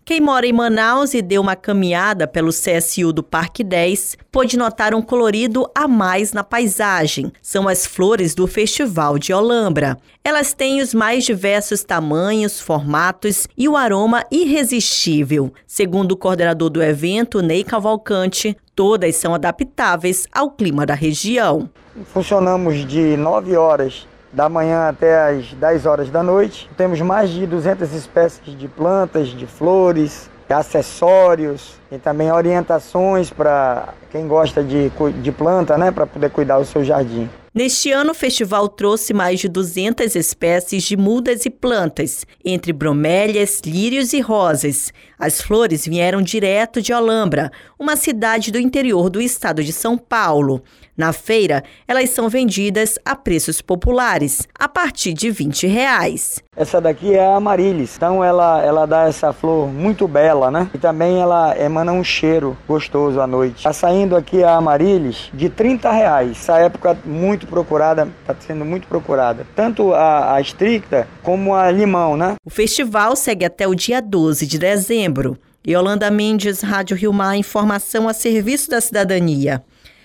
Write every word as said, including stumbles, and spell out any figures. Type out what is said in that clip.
Quem mora em Manaus e deu uma caminhada pelo C S U do Parque dez pôde notar um colorido a mais na paisagem. São as flores do Festival de Olambra. Elas têm os mais diversos tamanhos, formatos e o aroma irresistível. Segundo o coordenador do evento, Ney Cavalcante, todas são adaptáveis ao clima da região. Funcionamos de nove horas da manhã até as dez horas da noite. Temos mais de duzentas espécies de plantas, de flores, acessórios e também orientações para quem gosta de, de planta, né, para poder cuidar do seu jardim. Neste ano, o festival trouxe mais de duzentas espécies de mudas e plantas, entre bromélias, lírios e rosas. As flores vieram direto de Olambra, uma cidade do interior do estado de São Paulo. Na feira, elas são vendidas a preços populares, a partir de vinte reais. Essa daqui é a Amaryllis, então ela, ela dá essa flor muito bela, né? E também ela emana um cheiro gostoso à noite. Está saindo aqui a Amaryllis de trinta reais. Essa época muito procurada, está sendo muito procurada. Tanto a, a estricta como a limão, né? O festival segue até o dia doze de dezembro. Yolanda Mendes, Rádio Rio Mar, informação a serviço da cidadania.